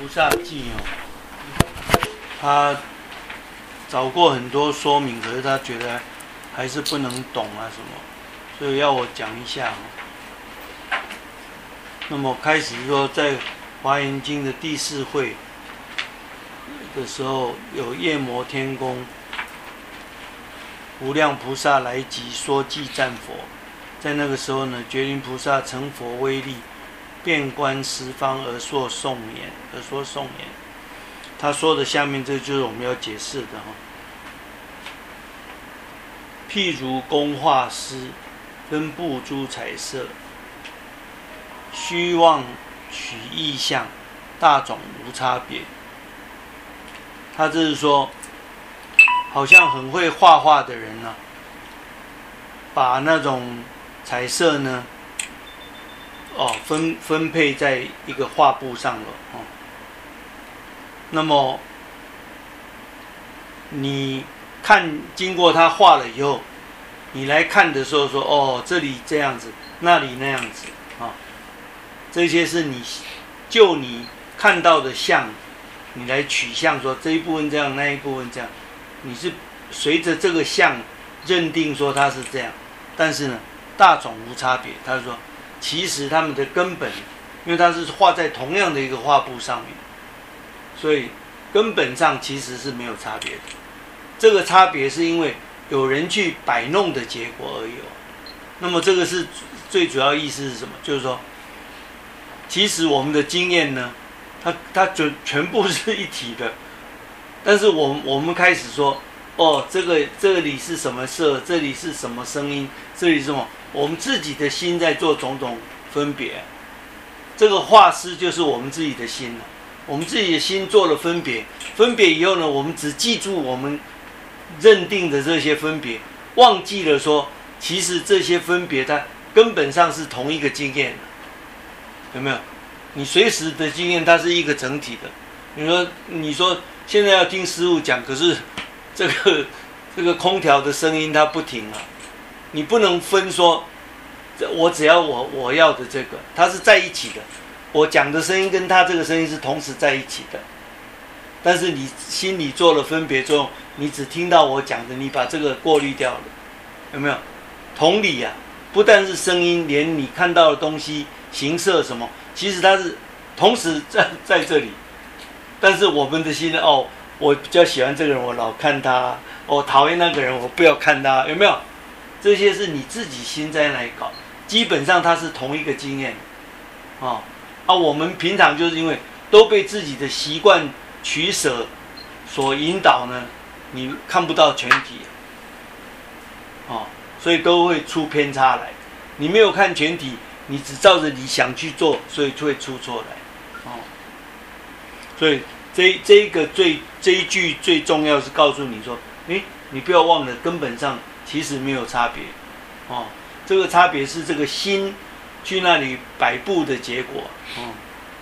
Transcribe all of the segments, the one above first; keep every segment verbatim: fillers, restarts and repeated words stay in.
萨记哦，他找过很多说明，可是他觉得还是不能懂啊什么，所以要我讲一下哦。那么开始说，在《华严经》的第四会的时候，有夜摩天宫无量菩萨来集说偈赞佛。在那个时候呢，觉林菩萨成佛威力，遍观十方而说颂言，而说颂言。他说的下面这就是我们要解释的哈。譬如工画师分布诸彩色，虚妄取意象，大种无差别。他这是说，好像很会画画的人呢、啊，把那种彩色呢，哦，分分配在一个画布上了哦。那么你看，经过他画了以后，你来看的时候说，哦，这里这样子，那里那样子啊、哦，这些是你就你看到的像，你来取像说这一部分这样，那一部分这样，你是随着这个像认定说它是这样，但是呢，大种无差别。他说，其实他们的根本，因为它是画在同样的一个画布上面，所以根本上其实是没有差别的。这个差别是因为有人去摆弄的结果而已。那么这个是最主要意思是什么？就是说，其实我们的经验呢，它它就全部是一体的，但是我们我们开始说，哦，这个这里是什么色，这里是什么声音，这里是什么，我们自己的心在做种种分别。这个画师就是我们自己的心了，我们自己的心做了分别，分别以后呢，我们只记住我们认定的这些分别，忘记了说，其实这些分别它根本上是同一个经验，有没有？你随时的经验它是一个整体的。你说你说现在要听师父讲，可是这个这个空调的声音它不停啊，你不能分说，我只要我我要的这个，它是在一起的。我讲的声音跟它这个声音是同时在一起的，但是你心里做了分别作用，你只听到我讲的，你把这个过滤掉了，有没有？同理啊，不但是声音，连你看到的东西、形色什么，其实它是同时在在这里。但是我们的心呢？哦，我比较喜欢这个人，我老看他；我讨厌那个人，我不要看他，有没有？这些是你自己心在那里搞，基本上它是同一个经验，哦啊，我们平常就是因为都被自己的习惯取舍所引导呢，你看不到全体，哦，所以都会出偏差来。你没有看全体，你只照着你想去做，所以就会出错来，哦。所以这这一个最这一句最重要是告诉你说，诶，你不要忘了，根本上其实没有差别，哦，这个差别是这个心去那里摆布的结果，哦。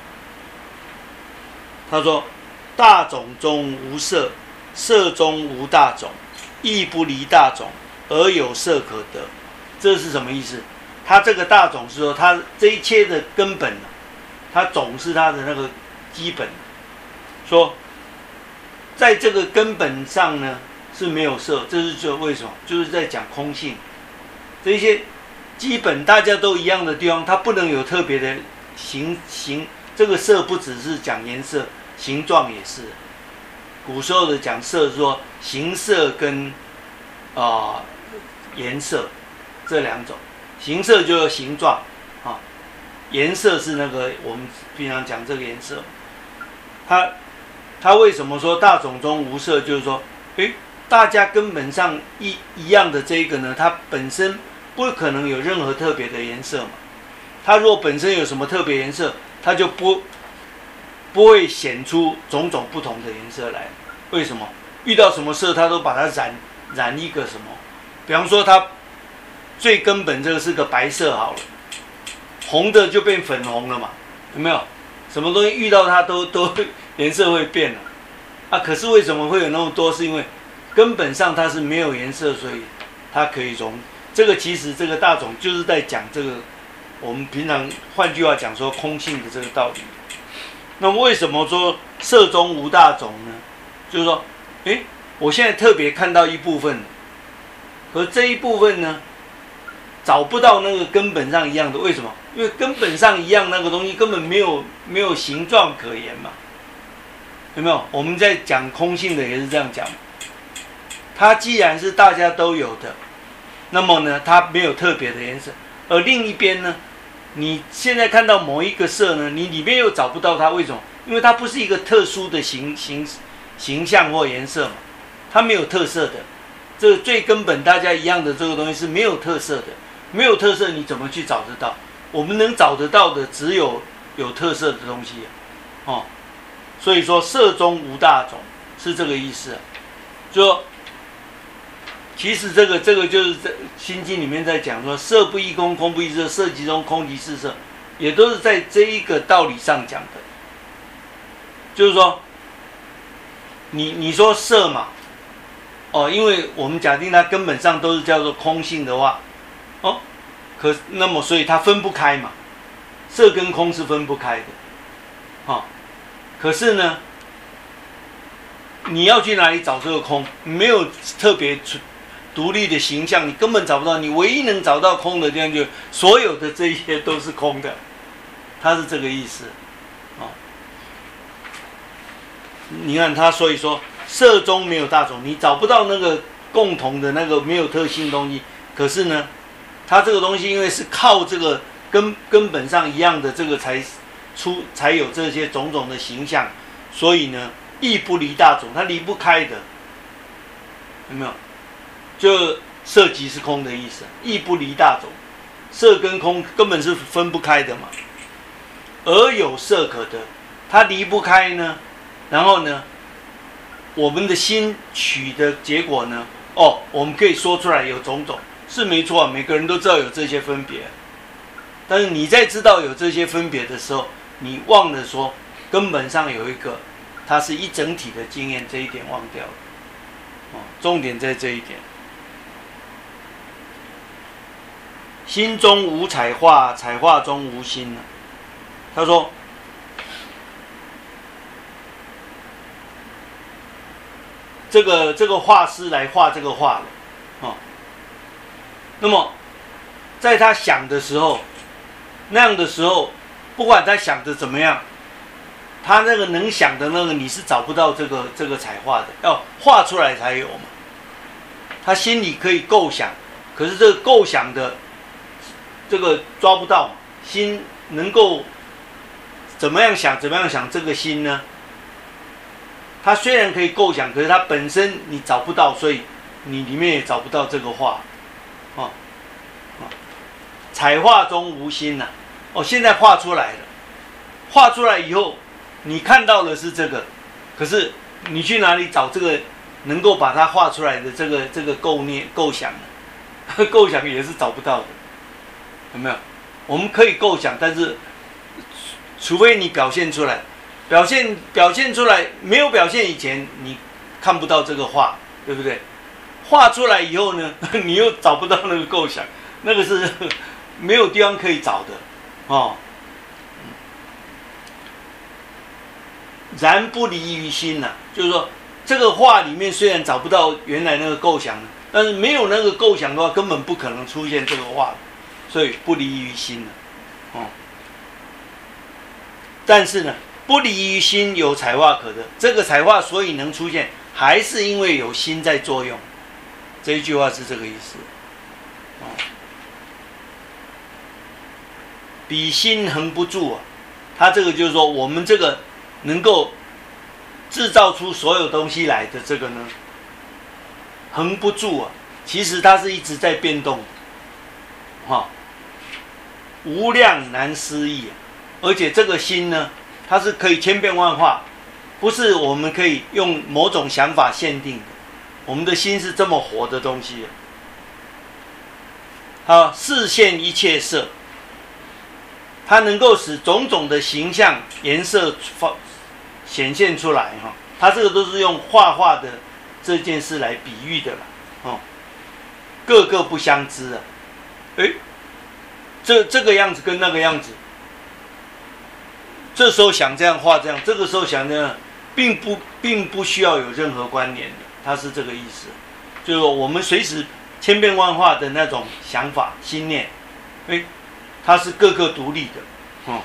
他说，大种中无色，色中无大种，亦不离大种，而有色可得。这是什么意思？他这个大种是说，他这一切的根本，他种是他的那个基本。说，在这个根本上呢是没有色，这是就为什么？就是在讲空性。这些基本大家都一样的地方，它不能有特别的形形。这个色不只是讲颜色，形状也是。古时候的讲色是说形色跟啊、呃、颜色这两种，形色就是形状啊，颜色是那个我们平常讲这个颜色，它。他为什么说大种中无色？就是说，诶，大家根本上一一样的这个呢，它本身不可能有任何特别的颜色嘛。它如果本身有什么特别颜色，它就不不会显出种种不同的颜色来。为什么？遇到什么色，它都把它染染一个什么？比方说，它最根本这个是个白色好了，红的就变粉红了嘛，有没有？什么东西遇到它都都颜色会变了啊！可是为什么会有那么多？是因为根本上它是没有颜色，所以它可以融。这个其实这个大种就是在讲这个，我们平常换句话讲说空性的这个道理。 那么为什么说色中无大种呢？就是说，诶，我现在特别看到一部分，可这一部分呢，找不到那个根本上一样的，为什么？因为根本上一样那个东西根本没有没有形状可言嘛，有没有？我们在讲空性的也是这样讲，它既然是大家都有的，那么呢，它没有特别的颜色，而另一边呢，你现在看到某一个色呢，你里面又找不到它，为什么？因为它不是一个特殊的形形形象或颜色嘛，它没有特色的。这个最根本大家一样的这个东西是没有特色的，没有特色你怎么去找得到？我们能找得到的只有有特色的东西，哦，所以说色中无大种是这个意思啊，就说其实这个这个就是在《心经》里面在讲说，色不异空，空不异色，色即中，空即是色，也都是在这一个道理上讲的。就是说，你你说色嘛，哦，因为我们假定它根本上都是叫做空性的话，哦，可那么所以它分不开嘛，色跟空是分不开的，哦，可是呢，你要去哪里找这个空？没有特别独立的形象，你根本找不到。你唯一能找到空的地方，就所有的这些都是空的，它是这个意思，哦。你看他，所以说色中没有大种，你找不到那个共同的那个没有特性的东西。可是呢，它这个东西因为是靠这个根根本上一样的这个才出才有这些种种的形象，所以呢，亦不离大种，它离不开的，有没有？就色即是空的意思，亦不离大种，色跟空根本是分不开的嘛。而有色可得，它离不开呢。然后呢，我们的心取的结果呢，哦，我们可以说出来有种种，是没错，每个人都知道有这些分别。但是你在知道有这些分别的时候，你忘了说根本上有一个，它是一整体的经验，这一点忘掉了。哦，重点在这一点。心中无彩画，彩画中无心呢。他说。这个这个画师来画这个画了，哦，那么在他想的时候，那样的时候，不管他想的怎么样，他那个能想的那个你是找不到这个这个彩画的，要画出来才有嘛。他心里可以构想，可是这个构想的这个抓不到，心能够怎么样想怎么样想，这个心呢？它虽然可以构想，可是它本身你找不到，所以你里面也找不到这个画，哦，哦，彩画中无心呐、啊，哦，现在画出来了，画出来以后，你看到的是这个，可是你去哪里找这个能够把它画出来的这个这个构念构想呢？构想也是找不到的，有没有？我们可以构想，但是除非你表现出来。表现表现出来，没有表现以前，你看不到这个画，对不对？画出来以后呢，你又找不到那个构想，那个是没有地方可以找的，哦。然不离于心呐、啊，就是说，这个画里面虽然找不到原来那个构想，但是没有那个构想的话，根本不可能出现这个画，所以不离于心了、啊，哦。但是呢。不离于心，有彩画可得。这个彩画所以能出现，还是因为有心在作用。这一句话是这个意思。哦，彼心恒不住啊，他这个就是说，我们这个能够制造出所有东西来的这个呢，恒不住啊，其实它是一直在变动。哈、哦，无量难思议啊，而且这个心呢。它是可以千变万化，不是我们可以用某种想法限定的。我们的心是这么活的东西。好，视现一切色，它能够使种种的形象、颜色显现出来哈。它这个都是用画画的这件事来比喻的了，哦，各个不相知啊。哎，这这个样子跟那个样子。 这时候想这样画这样，这个时候想这样，并不并不需要有任何关联的，它是这个意思。就是说我们随时千变万化的那种想法、心念，哎，它是各个独立的，嗯。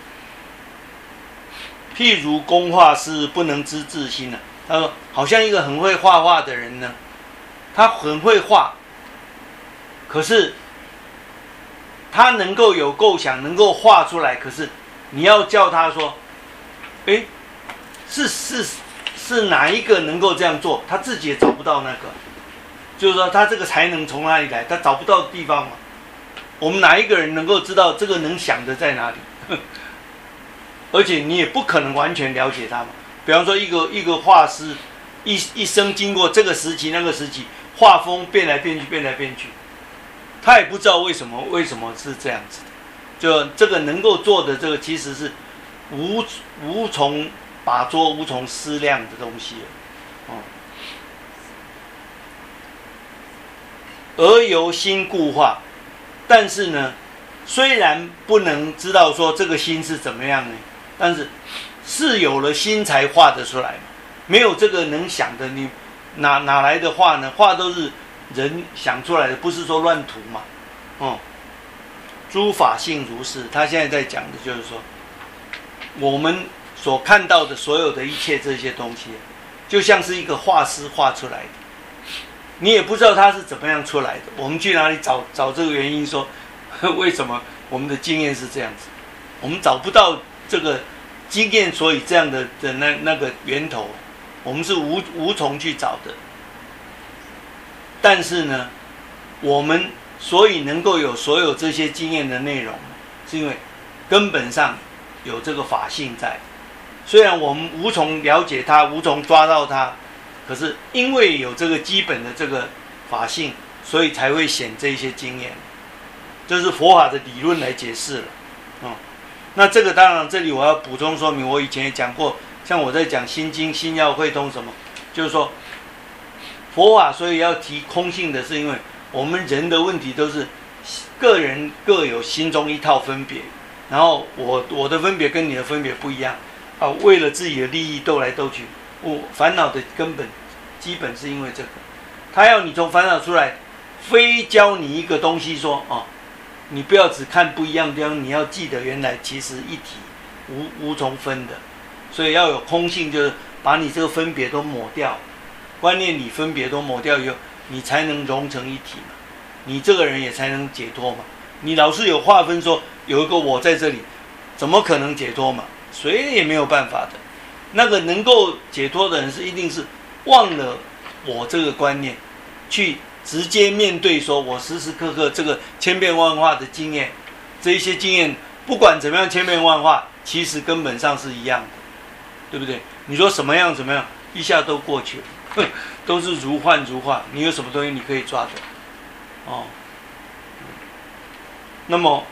譬如工画师不能知自心呢、啊，他说，好像一个很会画画的人呢，他很会画，可是他能够有构想，能够画出来，可是你要叫他说，哎，是是是哪一个能够这样做？他自己也找不到那个，就是说他这个才能从哪里来？他找不到地方嘛。我们哪一个人能够知道这个能想的在哪里？而且你也不可能完全了解他嘛。比方说一个一个画师，一一生经过这个时期那个时期，画风变来变去变来变去，他也不知道为什么为什么是这样子的。就这个能够做的这个其实是无无从把捉、无从思量的东西哦。而由心固化，但是呢，虽然不能知道说这个心是怎么样呢，但是是有了心才画得出来嘛。没有这个能想的，你哪哪来的画呢？画都是人想出来的，不是说乱涂嘛。哦，诸法性如是。他现在在讲的就是说，我们所看到的所有的一切这些东西，就像是一个画师画出来的，你也不知道他是怎么样出来的。我们去哪里找找这个原因说？为什么我们的经验是这样子？我们找不到这个经验，所以这样的的那那个源头，我们是无无从去找的。但是呢，我们所以能够有所有这些经验的内容，是因为根本上有这个法性在。虽然我们无从了解它，无从抓到它，可是因为有这个基本的这个法性，所以才会显这些经验。这是佛法的理论来解释了，哦，那这个当然这里我要补充说明，我以前也讲过，像我在讲心经、心要会通什么，就是说佛法所以要提空性的是因为我们人的问题都是个人各有心中一套分别，然后我我的分别跟你的分别不一样啊，为了自己的利益斗来斗去，我烦恼的根本基本是因为这个，他要你从烦恼出来，非教你一个东西说哦。你不要只看不一样的地方，你要记得原来其实一体无无从分的，所以要有空性，就是把你这个分别都抹掉，观念里分别都抹掉以后，你才能融成一体嘛，你这个人也才能解脱嘛。你老是有划分说有一个我在这里，怎么可能解脱嘛？谁也没有办法的。那个能够解脱的人是一定是忘了我这个观念，去直接面对说我时时刻刻这个千变万化的经验，这一些经验不管怎么样千变万化，其实根本上是一样的，对不对？你说什么样怎么样，一下都过去了，都是如幻如化，你有什么东西你可以抓的哦？那么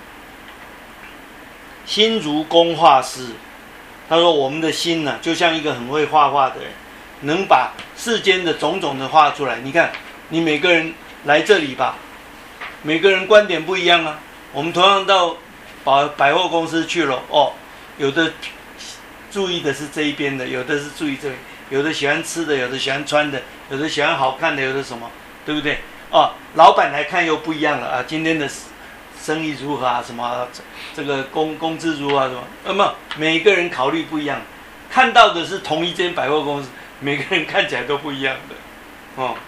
心如工画师，他说我们的心呢，就像一个很会画画的人，能把世间的种种的画出来。你看你每个人来这里吧，每个人观点不一样啊。我们同样到百百货公司去了，哦，有的注意的是这一边的，有的是注意这里，有的喜欢吃的，有的喜欢穿的，有的喜欢好看的，有的什么，对不对？哦，老板来看又不一样了啊，今天的生意如何啊？什么这个工工资如何啊？什么？那么每个人考虑不一样，看到的是同一间百货公司，每个人看起来都不一样的，哦。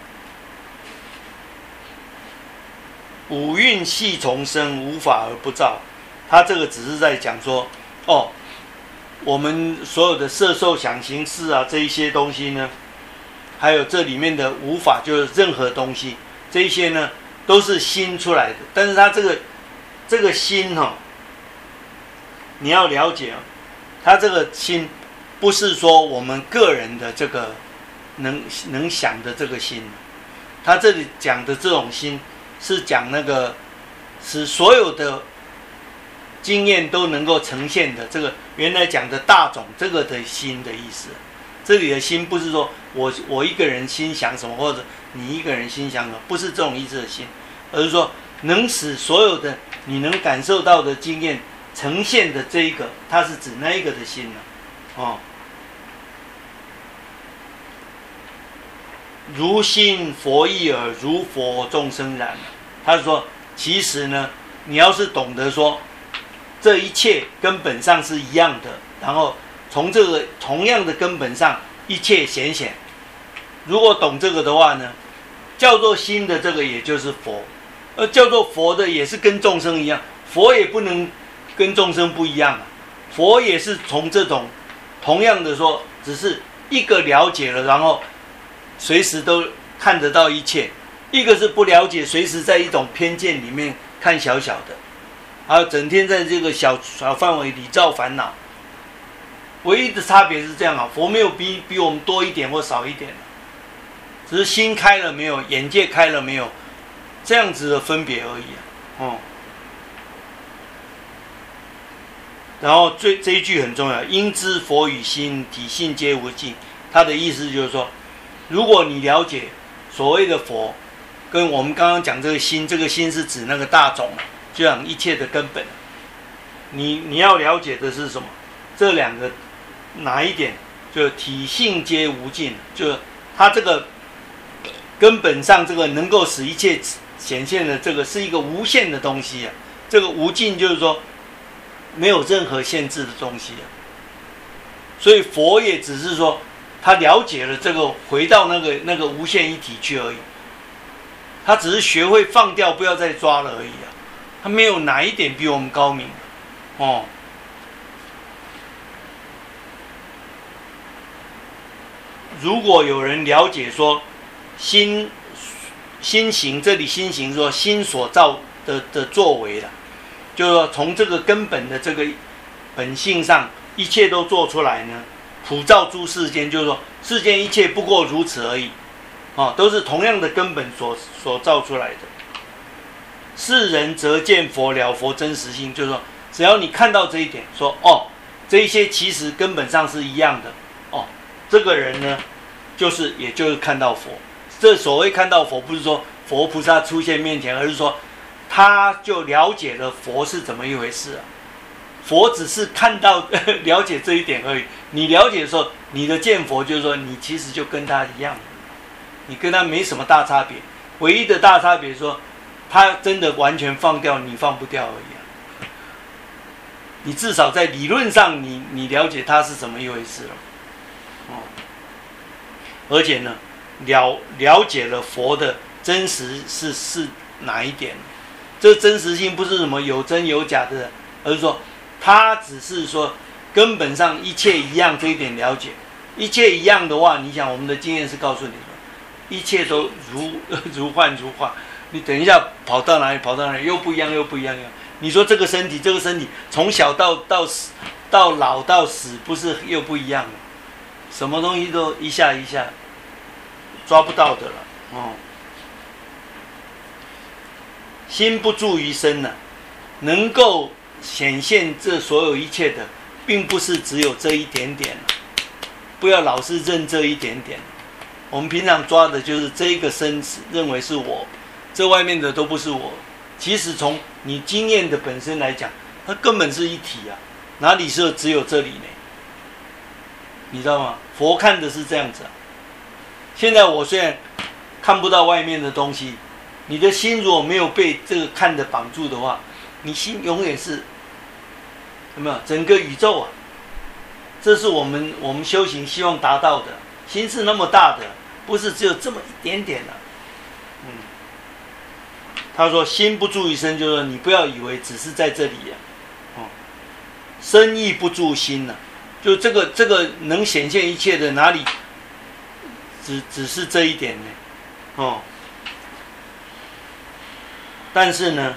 五蕴系从生，无法而不造。他这个只是在讲说，哦，我们所有的色受想行识啊，这一些东西呢，还有这里面的无法，就是任何东西，这一些呢，都是心出来的。但是他这个这个心哈、哦，你要了解啊，他这个心不是说我们个人的这个能能想的这个心，他这里讲的这种心。是讲那个使所有的经验都能够呈现的，这个原来讲的大种这个的心的意思。这里的心不是说我我一个人心想什么，或者你一个人心想什么，不是这种意思的心，而是说能使所有的你能感受到的经验呈现的这一个，它是指那一个的心呢、啊？哦，如心佛意耳，如佛众生然。他说，其实呢，你要是懂得说，这一切根本上是一样的，然后从这个同样的根本上，一切显显。如果懂这个的话呢，叫做心的这个也就是佛，而叫做佛的也是跟众生一样，佛也不能跟众生不一样啊。佛也是从这种同样的说，只是一个了解了，然后随时都看得到一切；一个是不了解，随时在一种偏见里面看小小的，还有整天在这个小小范围里造烦恼。唯一的差别是这样啊，佛没有比比我们多一点或少一点，只是心开了没有，眼界开了没有，这样子的分别而已啊。哦。然后最这一句很重要，应知佛与心体性皆无尽。他的意思就是说，如果你了解所谓的佛，跟我们刚刚讲这个心，这个心是指那个大种，就讲一切的根本。你你要了解的是什么？这两个哪一点？就体性皆无尽，就它这个根本上这个能够使一切显现的这个是一个无限的东西啊。这个无尽就是说没有任何限制的东西啊。所以佛也只是说他了解了这个，回到那个那个无限一体去而已。他只是学会放掉，不要再抓了而已啊。他没有哪一点比我们高明哦。如果有人了解说心心行，这里心行说心所造的的作为了，就是说从这个根本的这个本性上，一切都做出来呢，普照诸世间，就是说世间一切不过如此而已，哦，都是同样的根本所所造出来的。世人则见佛了佛真实性，就是说只要你看到这一点，说哦，这一些其实根本上是一样的，哦，这个人呢，就是也就是看到佛。这所谓看到佛，不是说佛菩萨出现面前，而是说他就了解了佛是怎么一回事啊。佛只是看到了解这一点而已。你了解的时候，你的见佛就是说，你其实就跟他一样，你跟他没什么大差别。唯一的大差别是说，他真的完全放掉，你放不掉而已啊。你至少在理论上你，你你了解他是怎么一回事了，哦。而且呢，了了解了佛的真实是是哪一点？这真实性不是什么有真有假的，而是说，他只是说根本上一切一样这一点了解。一切一样的话，你想我们的经验是告诉你说，一切都如如幻如化。你等一下跑到哪里跑到哪里又不一样又不一样。你说这个身体这个身体从小到到死到老到死，不是又不一样了？什么东西都一下一下抓不到的了哦。心不住于身呢、啊，能够显现这所有一切的，并不是只有这一点点、啊、不要老是认这一点点。我们平常抓的就是这一个身子，认为是我，这外面的都不是我。其实从你经验的本身来讲，它根本是一体啊，哪里是只有这里呢？你知道吗？佛看的是这样子啊。现在我虽然看不到外面的东西，你的心如果没有被这个看的绑住的话，你心永远是有没有整个宇宙啊？这是我们我们修行希望达到的。心是那么大的，不是只有这么一点点啊。嗯，他说心不住于身，就是说你不要以为只是在这里啊。哦，身亦不住心啊，就这个这个能显现一切的哪里？只只是这一点呢，哦。但是呢，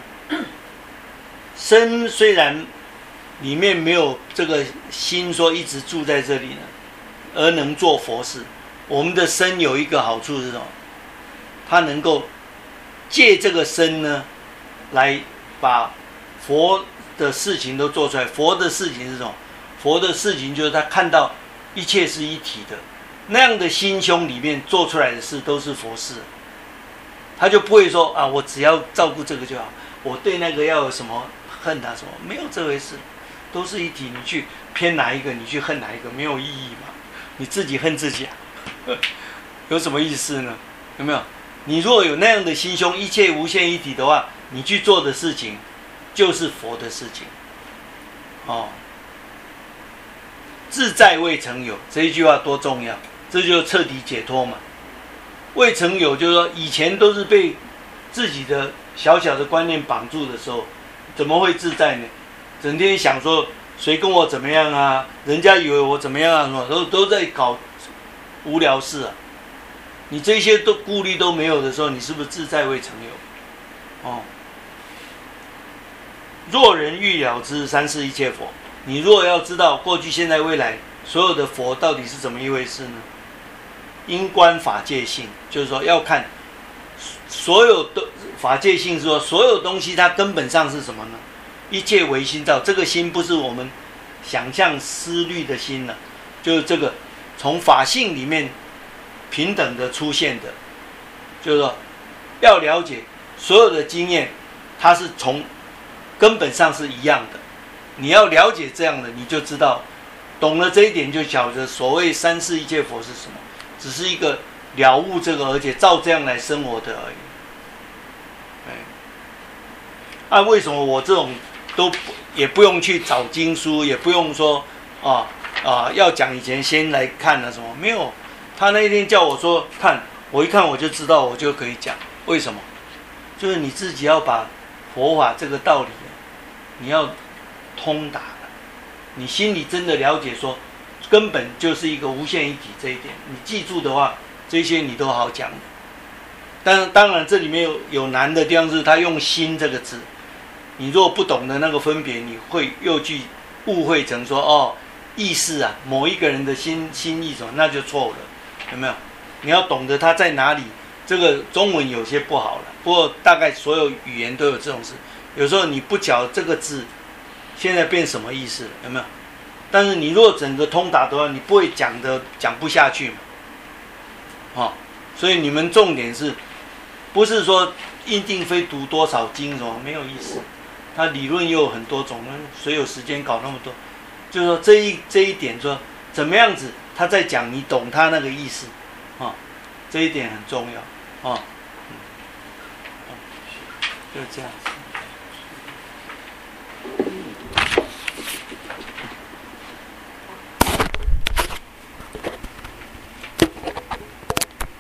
身虽然里面没有这个心说一直住在这里呢，而能做佛事。我们的身有一个好处是什么？它能够借这个身呢，来把佛的事情都做出来。佛的事情是什么？佛的事情就是他看到一切是一体的，那样的心胸里面做出来的事都是佛事。他就不会说啊，我只要照顾这个就好，我对那个要有什么恨他什么，没有这回事，都是一体。你去偏哪一个，你去恨哪一个，没有意义嘛。你自己恨自己啊，有什么意思呢？有没有？你如果有那样的心胸，一切无限一体的话，你去做的事情就是佛的事情。哦，自在未曾有这一句话多重要，这就彻底解脱嘛。未曾有就是说以前都是被自己的小小的观念绑住的时候，怎么会自在呢？整天想说谁跟我怎么样啊，人家以为我怎么样啊，都都在搞无聊事啊。你这些都顾虑都没有的时候，你是不是自在未曾有？哦，若人欲了知三世一切佛，你若要知道过去、现在、未来所有的佛到底是怎么一回事呢？因观法界性，就是说要看所有的法界性，是说所有东西它根本上是什么呢？一切唯心造，这个心不是我们想象思虑的心了，就是这个从法性里面平等的出现的，就是说要了解所有的经验，它是从根本上是一样的。你要了解这样的，你就知道，懂了这一点就晓得所谓三世一切佛是什么，只是一个了悟这个，而且照这样来生活的而已。啊，为什么我这种都也不用去找经书，也不用说啊啊要讲以前先来看了什么？没有，他那一天叫我说看，我一看我就知道，我就可以讲。为什么？就是你自己要把佛法这个道理，你要通达了，你心里真的了解说，根本就是一个无限一体这一点，你记住的话，这些你都好讲的。但当然这里面有有难的地方是，他用心这个字。你若不懂得那个分别，你会又去误会成说哦，意识啊，某一个人的心心意什么，那就错了，有没有？你要懂得他在哪里。这个中文有些不好了，不过大概所有语言都有这种事。有时候你不晓这个字现在变什么意思了，有没有？但是你若整个通达的话，你不会讲的讲不下去嘛。哦，所以你们重点是，不是说一定非读多少经什么，没有意思。他理论又有很多种，谁有时间搞那么多？就是说这一这一点说怎么样子，他在讲你懂他那个意思，啊、哦，这一点很重要，啊、哦，嗯，就是这样子。